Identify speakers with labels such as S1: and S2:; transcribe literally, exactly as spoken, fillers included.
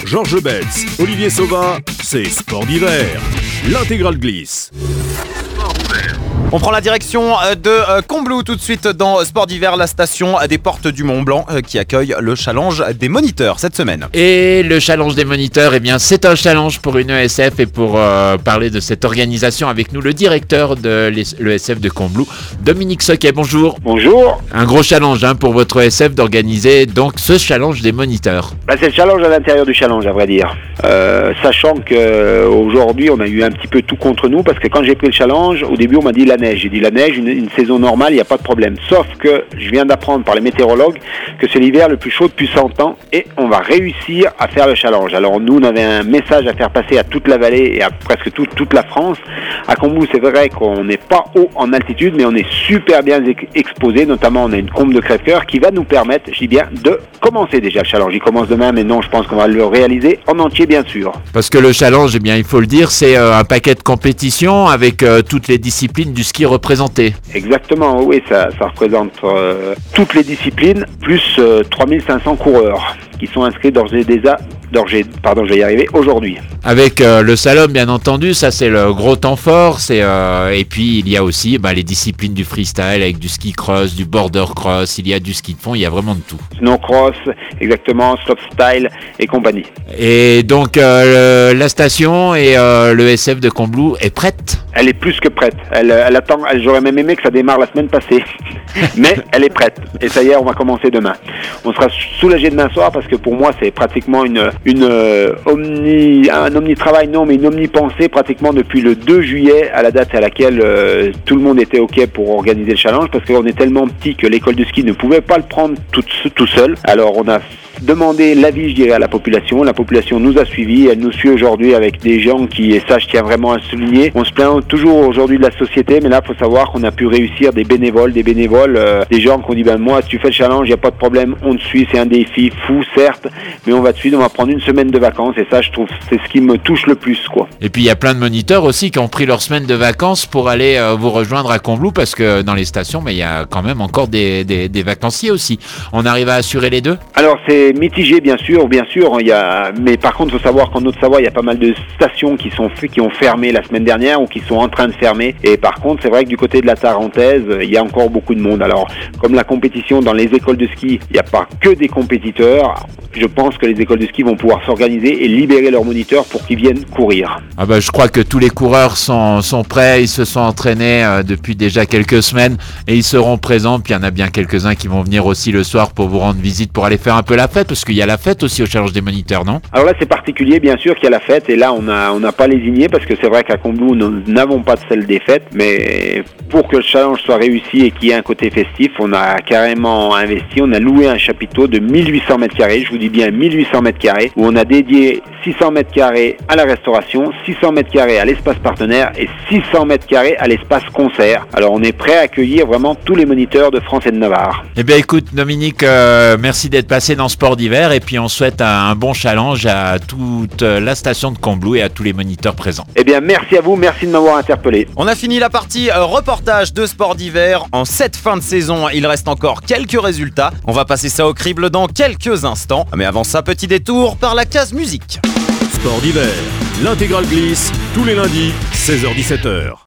S1: Georges Betz, Olivier Sauvin, c'est Sport d'hiver. L'intégrale glisse.
S2: On prend la direction de Combloux tout de suite dans Sport d'hiver, la station des Portes du Mont Blanc qui accueille le challenge des moniteurs cette semaine.
S3: Et le challenge des moniteurs, eh bien, c'est un challenge pour une E S F et pour euh, parler de cette organisation avec nous, le directeur de l'E S F de Combloux, Dominique Soquet. Bonjour.
S4: Bonjour.
S3: Un gros challenge hein, pour votre E S F d'organiser donc ce challenge des moniteurs.
S4: Bah, c'est le challenge à l'intérieur du challenge, à vrai dire. Euh, sachant qu'aujourd'hui, on a eu un petit peu tout contre nous parce que quand j'ai pris le challenge, au début, on m'a dit la neige. J'ai dit la neige, une, une saison normale, il n'y a pas de problème. Sauf que je viens d'apprendre par les météorologues que c'est l'hiver le plus chaud depuis cent ans et on va réussir à faire le challenge. Alors nous, on avait un message à faire passer à toute la vallée et à presque tout, toute la France. À Combloux, c'est vrai qu'on n'est pas haut en altitude, mais on est super bien exposé. Notamment, on a une combe de crève-cœur qui va nous permettre, je dis bien, de commencer déjà le challenge. Il commence demain, mais non, je pense qu'on va le réaliser en entier, bien sûr.
S3: Parce que le challenge, eh bien, il faut le dire, c'est euh, un paquet de compétitions avec euh, toutes les disciplines du ski représentées.
S4: Exactement, oui, ça, ça représente euh, toutes les disciplines, plus euh, trois mille cinq cents coureurs qui sont inscrits d'ores et déjà, d'ores et, pardon, je vais y arriver, aujourd'hui.
S3: Avec euh, le slalom, bien entendu, ça c'est le gros temps fort, c'est, euh, et puis il y a aussi bah, les disciplines du freestyle avec du ski cross, du border cross, il y a du ski de fond, il y a vraiment de tout.
S4: Snow cross, exactement, slopestyle et compagnie.
S3: Et donc euh, le, la station et euh, le S F de Combloux est prête?
S4: Elle est plus que prête, elle, elle attend, elle, j'aurais même aimé que ça démarre la semaine passée, mais elle est prête, et ça y est, on va commencer demain. On sera soulagé demain soir parce que pour moi c'est pratiquement une, une euh, omni, un omni-travail, non mais une omni-pensée pratiquement depuis le deux juillet à la date à laquelle euh, tout le monde était ok pour organiser le challenge parce qu'on est tellement petit que l'école de ski ne pouvait pas le prendre tout, tout seul. Alors on a demandé l'avis, je dirais, à la population. La population nous a suivis, elle nous suit aujourd'hui avec des gens qui, et ça je tiens vraiment à le souligner, on se plaint toujours aujourd'hui de la société, mais là il faut savoir qu'on a pu réussir des bénévoles, des bénévoles, euh, des gens qui ont dit ben moi si tu fais le challenge, il n'y a pas de problème, on te suit, c'est un défi fou certes, mais on va te suivre, on va prendre une semaine de vacances et ça je trouve c'est ce qui me touche le plus quoi.
S3: Et puis il y a plein de moniteurs aussi qui ont pris leur semaine de vacances pour aller euh, vous rejoindre à Combloux parce que dans les stations, mais il y a quand même encore des, des, des vacanciers aussi. On arrive à assurer les deux?
S4: Alors c'est mitigé bien sûr, bien sûr, il y a, mais par contre il faut savoir qu'en Haute-Savoie il y a pas mal de stations qui sont qui ont fermé la semaine dernière ou qui sont en train de fermer et par contre c'est vrai que du côté de la Tarentaise il y a encore beaucoup de monde. Alors comme la compétition dans les écoles de ski, il n'y a pas que des compétiteurs, je pense que les écoles de ski vont pouvoir s'organiser et libérer leurs moniteurs pour qu'ils viennent courir.
S3: Ah bah, je crois que tous les coureurs sont, sont prêts, ils se sont entraînés euh, depuis déjà quelques semaines et ils seront présents. Puis il y en a bien quelques-uns qui vont venir aussi le soir pour vous rendre visite, pour aller faire un peu la fête, parce qu'il y a la fête aussi au challenge des moniteurs, non?
S4: Alors là c'est particulier bien sûr qu'il y a la fête et là on a on n'a pas lésigné parce que c'est vrai qu'à Combloux nous n'avons pas de celle des fêtes, mais pour que le challenge soit réussi et qu'il y ait un côté festif, on a carrément investi, on a loué un chapiteau de mille huit cents mètres carrés, je vous dis bien mille huit cents mètres carrés, où on a dédié six cents mètres carrés à la restauration, six cents mètres carrés à l'espace partenaire et six cents mètres carrés à l'espace concert. Alors on est prêt à accueillir vraiment tous les moniteurs de France et de Navarre.
S3: Eh bien écoute Dominique, euh, merci d'être passé dans Sport d'hiver et puis on souhaite un, un bon challenge à toute la station de Combloux et à tous les moniteurs présents.
S4: Eh bien merci à vous, merci de m'avoir interpellé.
S2: On a fini la partie euh, reportage de Sport d'hiver. En cette fin de saison, il reste encore quelques résultats. On va passer ça au crible dans quelques instants. Mais avant ça, petit détour par la case musique.
S1: Sport d'hiver, l'intégrale glisse, tous les lundis, seize heures dix-sept heures.